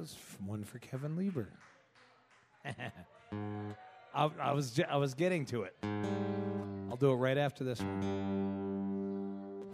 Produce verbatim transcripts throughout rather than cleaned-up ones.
was one for Kevin Lieber. I, I was I was getting to it. I'll do it right after this one.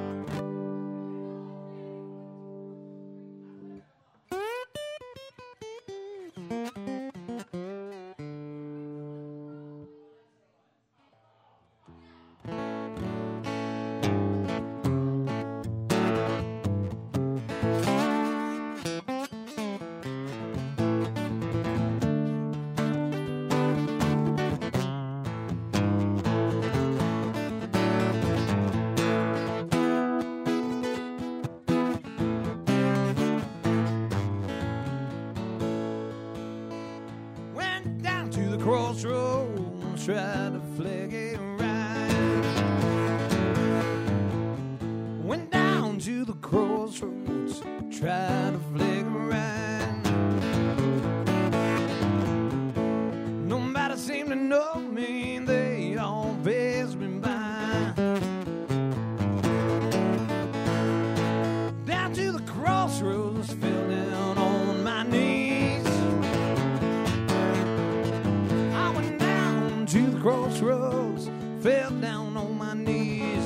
Crossroads, tried to flag it right. Went down to the crossroads, tried to flag it right. Nobody seemed to know me, they all passed me by. Down to the crossroads, fell down on my knees. To the crossroads, fell down on my knees.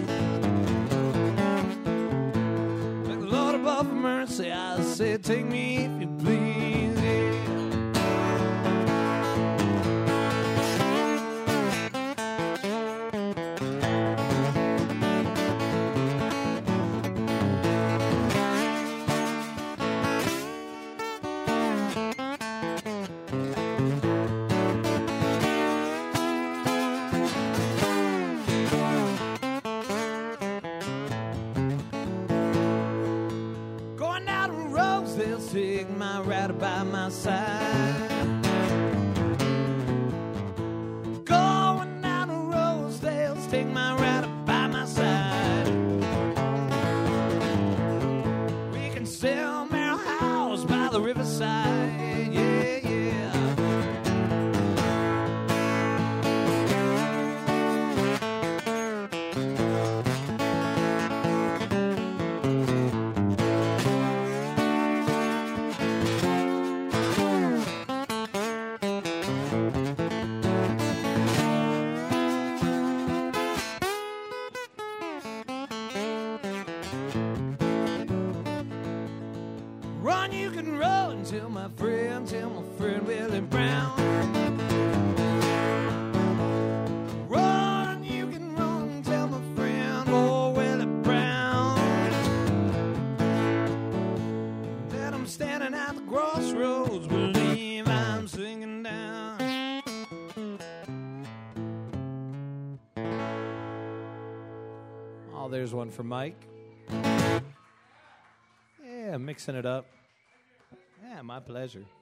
Like the Lord above mercy, I said, take me if you please, yeah. They'll take my rider by my side. Going down the roads, they'll take my rider by my side. We can sell Merrill House by the riverside, yeah, yeah. Run, you can run, tell my friend, tell my friend Willie Brown. Run, you can run, tell my friend, oh, Willie Brown. That I'm standing at the crossroads, believe I'm singing down. Oh, there's one for Mike. Yeah, mixing it up. Yeah, my pleasure.